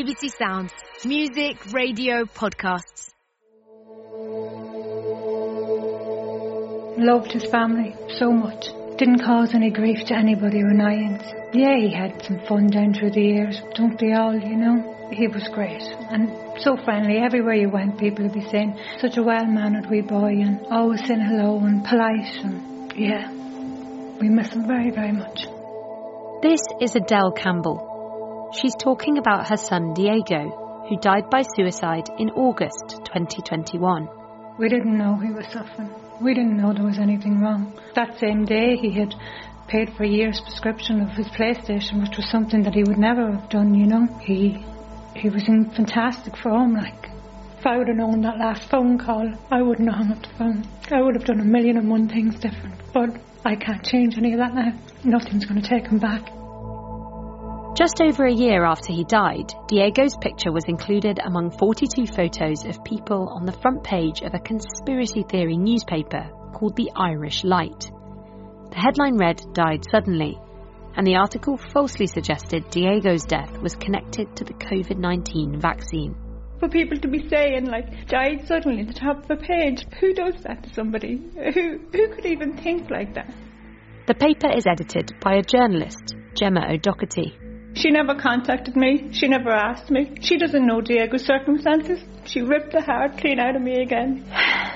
BBC Sounds. Music, radio, podcasts. Loved his family so much. Didn't cause any grief to anybody or annoyance. Yeah, he had some fun down through the years. Don't they all, you know? He was great and so friendly. Everywhere you went, people would be saying, such a well-mannered wee boy, and always saying hello and polite. And yeah, we miss him very, very much. This is Adele Campbell. She's talking about her son Diego, who died by suicide in August 2021. We didn't know he was suffering. We didn't know there was anything wrong. That same day he had paid for a year's prescription of his PlayStation, which was something that he would never have done, you know. He was in fantastic form, like. If I would have known that last phone call, I wouldn't have hung up the phone. I would have done 1,000,001 things different. But I can't change any of that now. Nothing's going to take him back. Just over a year after he died, Diego's picture was included among 42 photos of people on the front page of a conspiracy theory newspaper called The Irish Light. The headline read, "Died suddenly," and the article falsely suggested Diego's death was connected to the COVID-19 vaccine. For people to be saying, like, died suddenly at the top of a page, who does that to somebody? Who could even think like that? The paper is edited by a journalist, Gemma O'Doherty. She never contacted me. She never asked me. She doesn't know Diego's circumstances. She ripped the heart clean out of me again.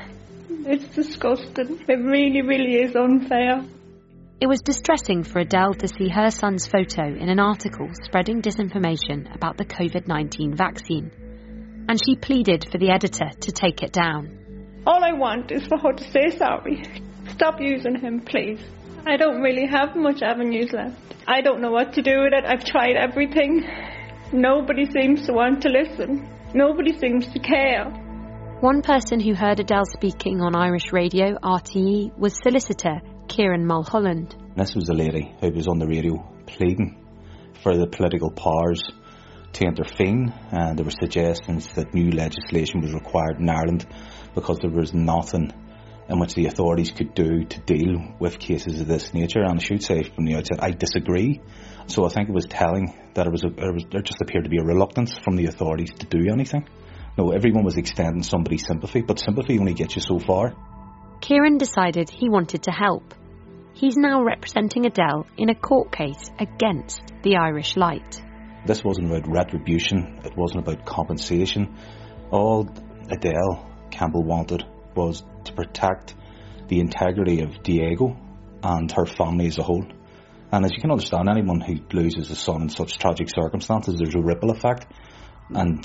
It's disgusting. It really, really is unfair. It was distressing for Adele to see her son's photo in an article spreading disinformation about the COVID-19 vaccine. And she pleaded for the editor to take it down. All I want is for her to say sorry. Stop using him, please. I don't really have much avenues left. I don't know what to do with it. I've tried everything. Nobody seems to want to listen. Nobody seems to care. One person who heard Adele speaking on Irish radio, RTE, was solicitor Kieran Mulholland. This was a lady who was on the radio pleading for the political powers to intervene, and there were suggestions that new legislation was required in Ireland because there was nothing in which the authorities could do to deal with cases of this nature. And I should say from the outset, I disagree. So I think it was telling that there just appeared to be a reluctance from the authorities to do anything. No, everyone was extending somebody's sympathy, but sympathy only gets you so far. Kieran decided he wanted to help. He's now representing Adele in a court case against the Irish Light. This wasn't about retribution, it wasn't about compensation. All Adele Campbell wanted was to protect the integrity of Diego and her family as a whole. And as you can understand, anyone who loses a son in such tragic circumstances, there's a ripple effect, and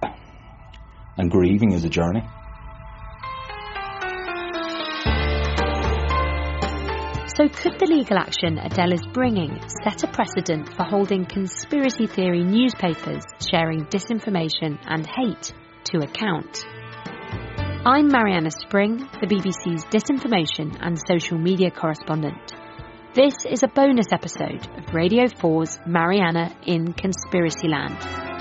grieving is a journey. So could the legal action Adele is bringing set a precedent for holding conspiracy theory newspapers sharing disinformation and hate to account? I'm Mariana Spring, the BBC's disinformation and social media correspondent. This is a bonus episode of Radio 4's Mariana in Conspiracyland.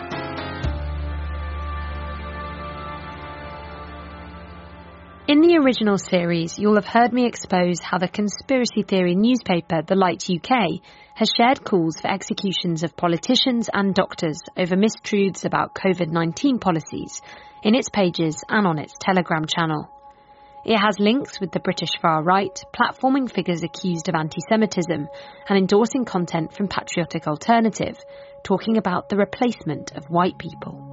In the original series, you'll have heard me expose how the conspiracy theory newspaper The Light UK has shared calls for executions of politicians and doctors over mistruths about COVID-19 policies in its pages and on its Telegram channel. It has links with the British far right, platforming figures accused of anti-Semitism and endorsing content from Patriotic Alternative, talking about the replacement of white people.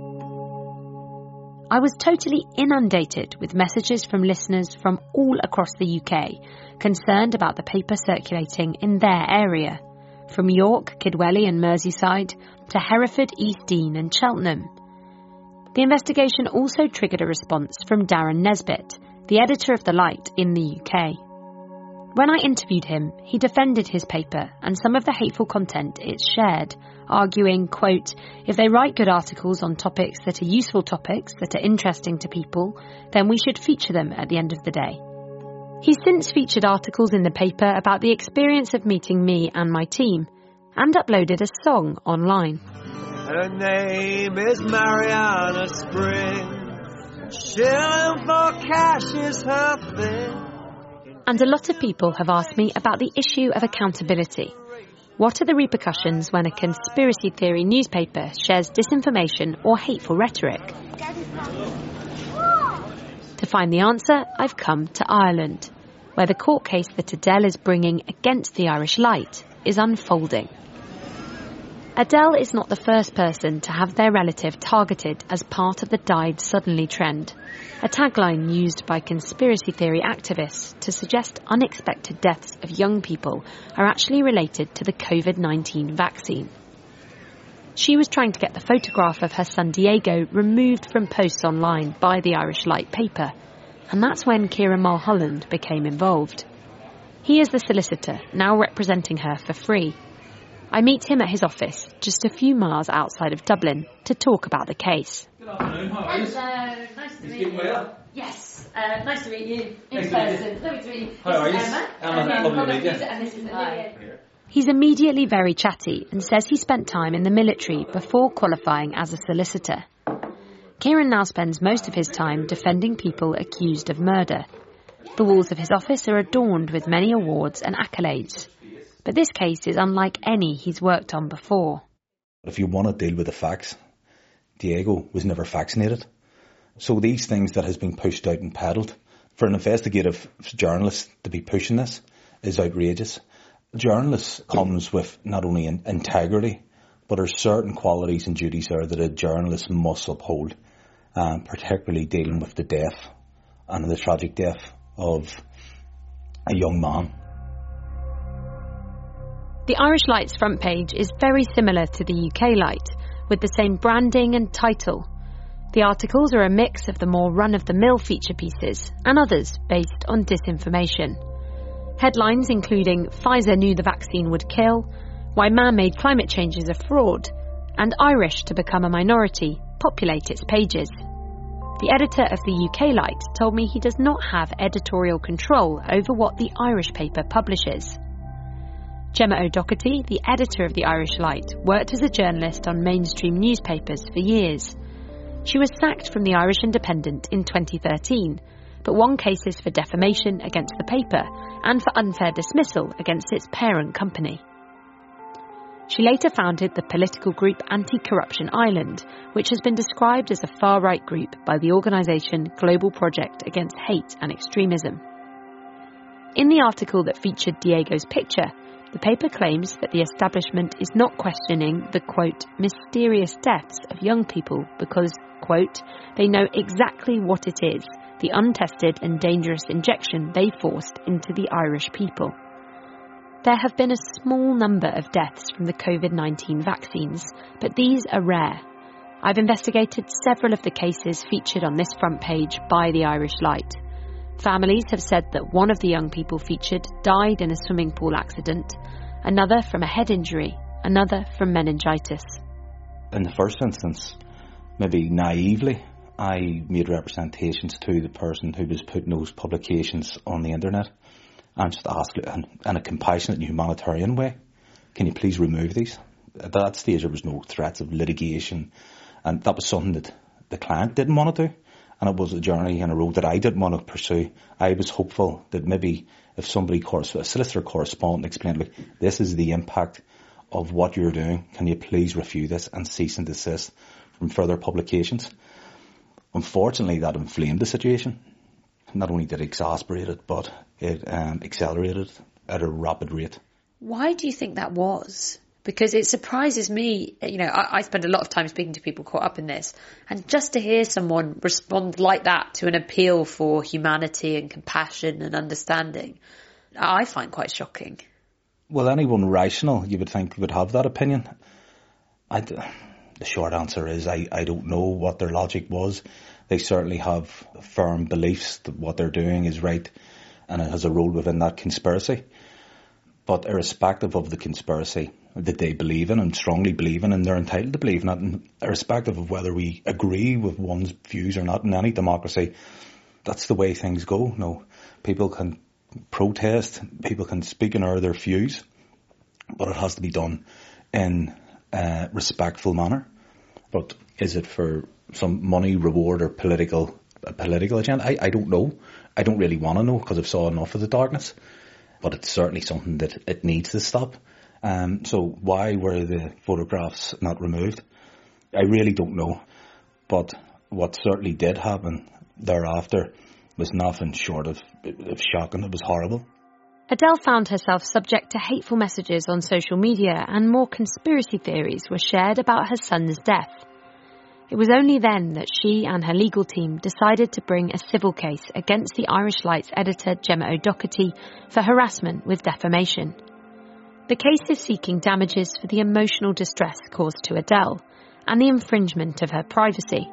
I was totally inundated with messages from listeners from all across the UK concerned about the paper circulating in their area, from York, Kidwelly and Merseyside to Hereford, East Dean and Cheltenham. The investigation also triggered a response from Darren Nesbitt, the editor of The Light in the UK. When I interviewed him, he defended his paper and some of the hateful content it shared, arguing, quote, if they write good articles on topics that are useful topics that are interesting to people, then we should feature them at the end of the day. He's since featured articles in the paper about the experience of meeting me and my team, and uploaded a song online. Her name is Mariana Spring. Shilling for cash is her thing. And a lot of people have asked me about the issue of accountability. What are the repercussions when a conspiracy theory newspaper shares disinformation or hateful rhetoric? To find the answer, I've come to Ireland, where the court case that Adele is bringing against the Irish Light is unfolding. Adele is not the first person to have their relative targeted as part of the died suddenly trend, a tagline used by conspiracy theory activists to suggest unexpected deaths of young people are actually related to the COVID-19 vaccine. She was trying to get the photograph of her son Diego removed from posts online by the Irish Light paper, and that's when Kieran Mulholland became involved. He is the solicitor now representing her for free. I meet him at his office, just a few miles outside of Dublin, to talk about the case. Good afternoon, how are you? Hello, nice to meet you. Well? Yes, nice to meet you in person. Lovely to meet you. How are you? Emma, lovely to meet you. And this is Olivia. He's immediately very chatty and says he spent time in the military before qualifying as a solicitor. Kieran now spends most of his time defending people accused of murder. The walls of his office are adorned with many awards and accolades. But this case is unlike any he's worked on before. If you want to deal with the facts, Diego was never vaccinated. So these things that has been pushed out and peddled, for an investigative journalist to be pushing this is outrageous. Journalist comes with not only integrity, but there are certain qualities and duties there that a journalist must uphold, particularly dealing with the death and the tragic death of a young man. The Irish Light's front page is very similar to the UK Light, with the same branding and title. The articles are a mix of the more run-of-the-mill feature pieces and others based on disinformation. Headlines including Pfizer knew the vaccine would kill, why man-made climate change is a fraud, and Irish to become a minority populate its pages. The editor of the UK Light told me he does not have editorial control over what the Irish paper publishes. Gemma O'Doherty, the editor of the Irish Light, worked as a journalist on mainstream newspapers for years. She was sacked from the Irish Independent in 2013, but won cases for defamation against the paper and for unfair dismissal against its parent company. She later founded the political group Anti-Corruption Ireland, which has been described as a far-right group by the organisation Global Project Against Hate and Extremism. In the article that featured Diego's picture, the paper claims that the establishment is not questioning the, quote, mysterious deaths of young people because, quote, they know exactly what it is, the untested and dangerous injection they forced into the Irish people. There have been a small number of deaths from the COVID-19 vaccines, but these are rare. I've investigated several of the cases featured on this front page by the Irish Light. Families have said that one of the young people featured died in a swimming pool accident, another from a head injury, another from meningitis. In the first instance, maybe naively, I made representations to the person who was putting those publications on the internet and just asked in a compassionate and humanitarian way, can you please remove these? At that stage there was no threats of litigation, and that was something that the client didn't want to do. And it was a journey and a road that I didn't want to pursue. I was hopeful that maybe if somebody, a solicitor correspondent, explained, look, this is the impact of what you're doing. Can you please review this and cease and desist from further publications? Unfortunately, that inflamed the situation. Not only did it exasperate it, but it accelerated at a rapid rate. Why do you think that was? Because it surprises me, I spend a lot of time speaking to people caught up in this, and just to hear someone respond like that to an appeal for humanity and compassion and understanding, I find quite shocking. Well, anyone rational, you would think, would have that opinion. The short answer is I don't know what their logic was. They certainly have firm beliefs that what they're doing is right and it has a role within that conspiracy. But irrespective of the conspiracy that they believe in and strongly believe in, and they're entitled to believe in it, and irrespective of whether we agree with one's views or not in any democracy, that's the way things go. No, people can protest, people can speak and air their views, but it has to be done in a respectful manner. But is it for some money, reward or political agenda? I don't know. I don't really want to know because I've saw enough of the darkness. But it's certainly something that it needs to stop. So why were the photographs not removed? I really don't know. But what certainly did happen thereafter was nothing short of shocking. It was horrible. Adele found herself subject to hateful messages on social media, and more conspiracy theories were shared about her son's death. It was only then that she and her legal team decided to bring a civil case against the Irish Light's editor Gemma O'Doherty for harassment with defamation. The case is seeking damages for the emotional distress caused to Adele and the infringement of her privacy.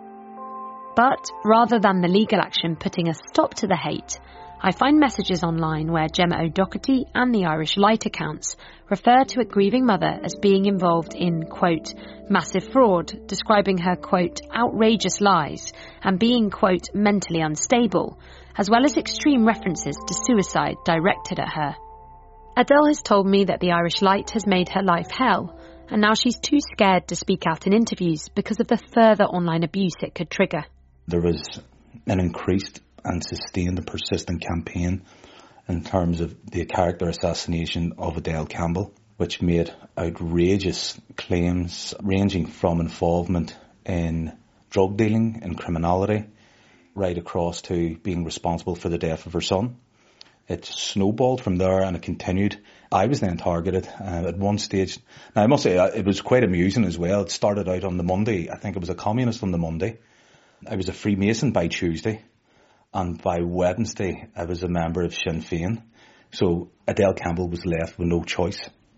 But rather than the legal action putting a stop to the hate, I find messages online where Gemma O'Doherty and the Irish Light accounts refer to a grieving mother as being involved in, quote, massive fraud, describing her, quote, outrageous lies and being, quote, mentally unstable, as well as extreme references to suicide directed at her. Adele has told me that the Irish Light has made her life hell, and now she's too scared to speak out in interviews because of the further online abuse it could trigger. There was an increased and sustained and persistent campaign in terms of the character assassination of Adele Campbell, which made outrageous claims ranging from involvement in drug dealing and criminality right across to being responsible for the death of her son. It snowballed from there and it continued. I was then targeted at one stage. Now I must say it was quite amusing as well. It started out on the Monday. I think it was a communist on the Monday. I was a Freemason by Tuesday. And by Wednesday, I was a member of Sinn Féin. So Adele Campbell was left with no choice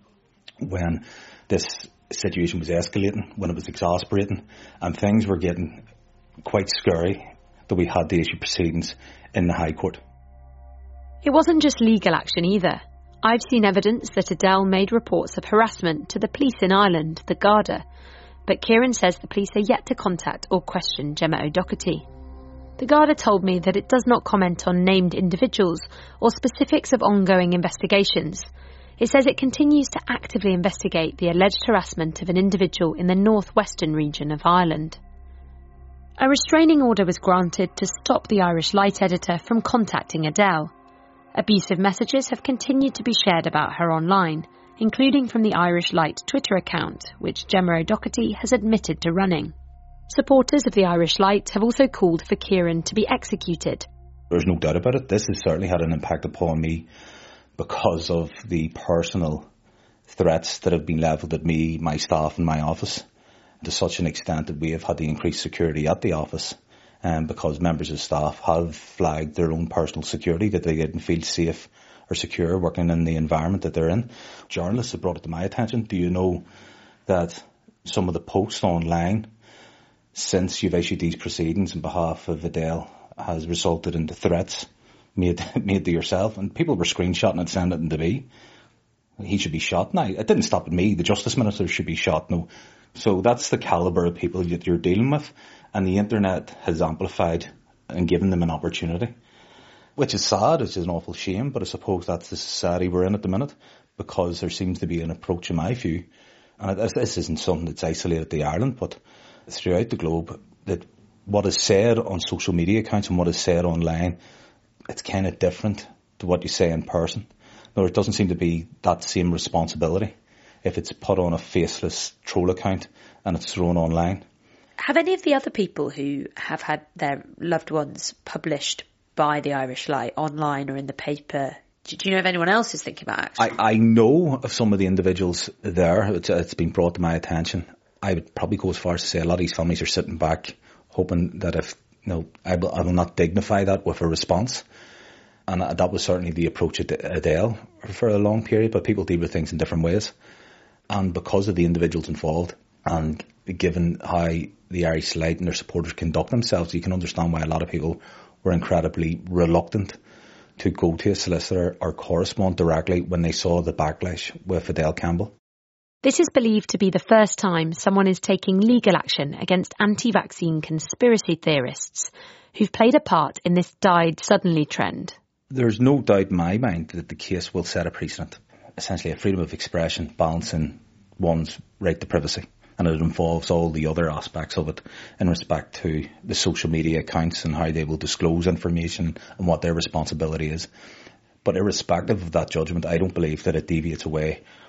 when this situation was escalating, when it was exasperating, and things were getting quite scary that we had to issue proceedings in the High Court. It wasn't just legal action either. I've seen evidence that Adele made reports of harassment to the police in Ireland, the Garda, but Kieran says the police are yet to contact or question Gemma O'Doherty. The Garda told me that it does not comment on named individuals or specifics of ongoing investigations. It says it continues to actively investigate the alleged harassment of an individual in the northwestern region of Ireland. A restraining order was granted to stop the Irish Light editor from contacting Adele. Abusive messages have continued to be shared about her online, including from the Irish Light Twitter account, which Gemma O'Doherty has admitted to running. Supporters of the Irish Light have also called for Kieran to be executed. There's no doubt about it. This has certainly had an impact upon me because of the personal threats that have been levelled at me, my staff and my office, to such an extent that we have had to increase security at the office because members of staff have flagged their own personal security, that they didn't feel safe or secure working in the environment that they're in. Journalists have brought it to my attention. Do you know that some of the posts online since you've issued these proceedings on behalf of Adele has resulted in the threats made to yourself? And people were screenshotting and sending it to me. He should be shot now. It didn't stop at me. The Justice Minister should be shot. No. So that's the calibre of people that you're dealing with. And the internet has amplified and given them an opportunity, which is sad. It's an awful shame. But I suppose that's the society we're in at the minute, because there seems to be an approach, in my view. And this isn't something that's isolated to Ireland, but throughout the globe, that what is said on social media accounts and what is said online, it's kind of different to what you say in person. No, it doesn't seem to be that same responsibility if it's put on a faceless troll account and it's thrown online. Have any of the other people who have had their loved ones published by the Irish Light online or in the paper, do you know if anyone else is thinking about action? I know of some of the individuals there. It's been brought to my attention. I would probably go as far as to say a lot of these families are sitting back hoping that if, I will not dignify that with a response. And that was certainly the approach at Adele for a long period, but people deal with things in different ways. And because of the individuals involved, and given how the Irish Light and their supporters conduct themselves, you can understand why a lot of people were incredibly reluctant to go to a solicitor or correspond directly when they saw the backlash with Adele Campbell. This is believed to be the first time someone is taking legal action against anti-vaccine conspiracy theorists who've played a part in this died suddenly trend. There's no doubt in my mind that the case will set a precedent. Essentially a freedom of expression balancing one's right to privacy. And it involves all the other aspects of it in respect to the social media accounts and how they will disclose information and what their responsibility is. But irrespective of that judgment, I don't believe that it deviates away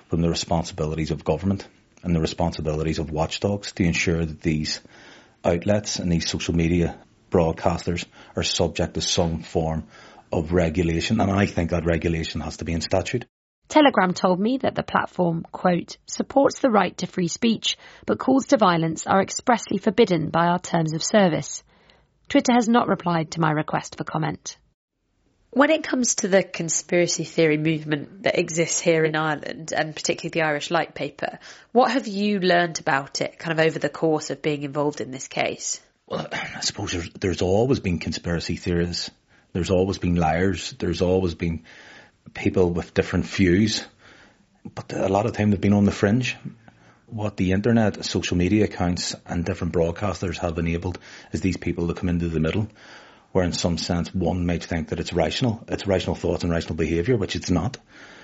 from the responsibilities of government and the responsibilities of watchdogs to ensure that these outlets and these social media broadcasters are subject to some form of regulation. And I think that regulation has to be in statute. Telegram told me that the platform, quote, supports the right to free speech, but calls to violence are expressly forbidden by our terms of service. Twitter has not replied to my request for comment. When it comes to the conspiracy theory movement that exists here in Ireland, and particularly the Irish Light Paper, what have you learned about it kind of over the course of being involved in this case? Well, I suppose there's always been conspiracy theorists. There's always been liars. There's always been people with different views. But a lot of time they've been on the fringe. What the internet, social media accounts and different broadcasters have enabled is these people to come into the middle, where in some sense one might think that it's rational thoughts and rational behaviour, which it's not.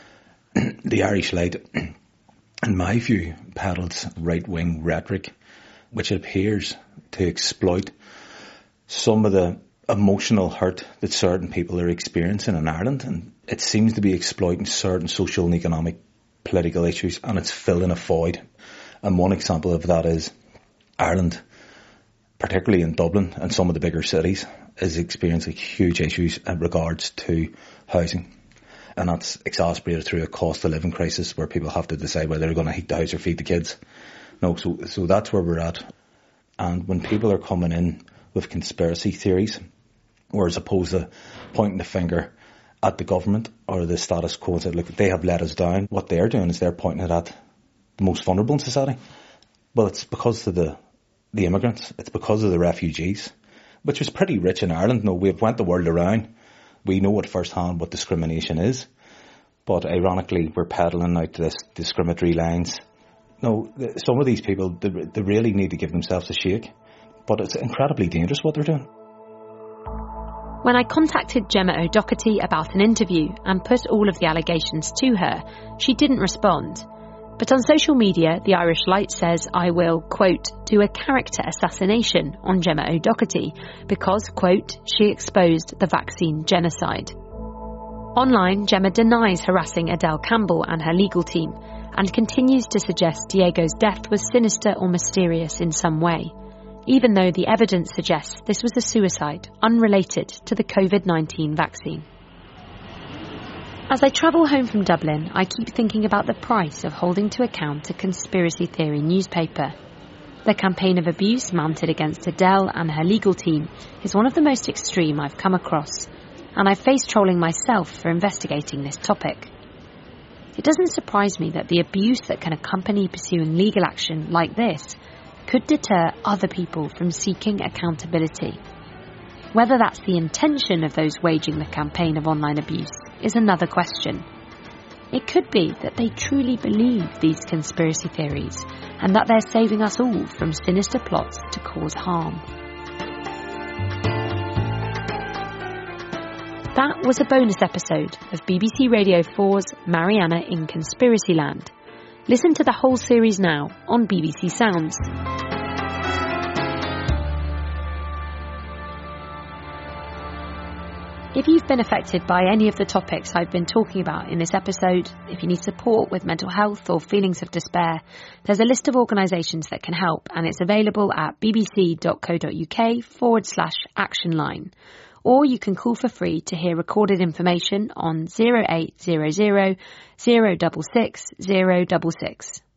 The Irish Light, in my view, peddles right-wing rhetoric, which appears to exploit some of the emotional hurt that certain people are experiencing in Ireland, and it seems to be exploiting certain social and economic political issues, and it's filling a void. And one example of that is Ireland, particularly in Dublin and some of the bigger cities, is experiencing huge issues in regards to housing. And that's exacerbated through a cost of living crisis where people have to decide whether they're going to heat the house or feed the kids. No, so that's where we're at. And when people are coming in with conspiracy theories, or as opposed to pointing the finger at the government or the status quo and say, look, they have let us down, what they're doing is they're pointing it at the most vulnerable in society. Well, it's because of the immigrants, it's because of the refugees, which was pretty rich in Ireland. No, we've went the world around. We know at first hand what discrimination is. But ironically, we're peddling out this discriminatory lines. No, some of these people, they really need to give themselves a shake. But it's incredibly dangerous what they're doing. When I contacted Gemma O'Doherty about an interview and put all of the allegations to her, she didn't respond. But on social media, the Irish Light says I will, quote, do a character assassination on Gemma O'Doherty because, quote, she exposed the vaccine genocide. Online, Gemma denies harassing Adele Campbell and her legal team and continues to suggest Diego's death was sinister or mysterious in some way, even though the evidence suggests this was a suicide unrelated to the COVID-19 vaccine. As I travel home from Dublin, I keep thinking about the price of holding to account a conspiracy theory newspaper. The campaign of abuse mounted against Adele and her legal team is one of the most extreme I've come across, and I've faced trolling myself for investigating this topic. It doesn't surprise me that the abuse that can accompany pursuing legal action like this could deter other people from seeking accountability. Whether that's the intention of those waging the campaign of online abuse is another question. It could be that they truly believe these conspiracy theories and that they're saving us all from sinister plots to cause harm. That was a bonus episode of BBC Radio 4's Mariana in Conspiracyland. Listen to the whole series now on BBC Sounds. If you've been affected by any of the topics I've been talking about in this episode, if you need support with mental health or feelings of despair, there's a list of organisations that can help, and it's available at bbc.co.uk/action line. Or you can call for free to hear recorded information on 0800 066 066.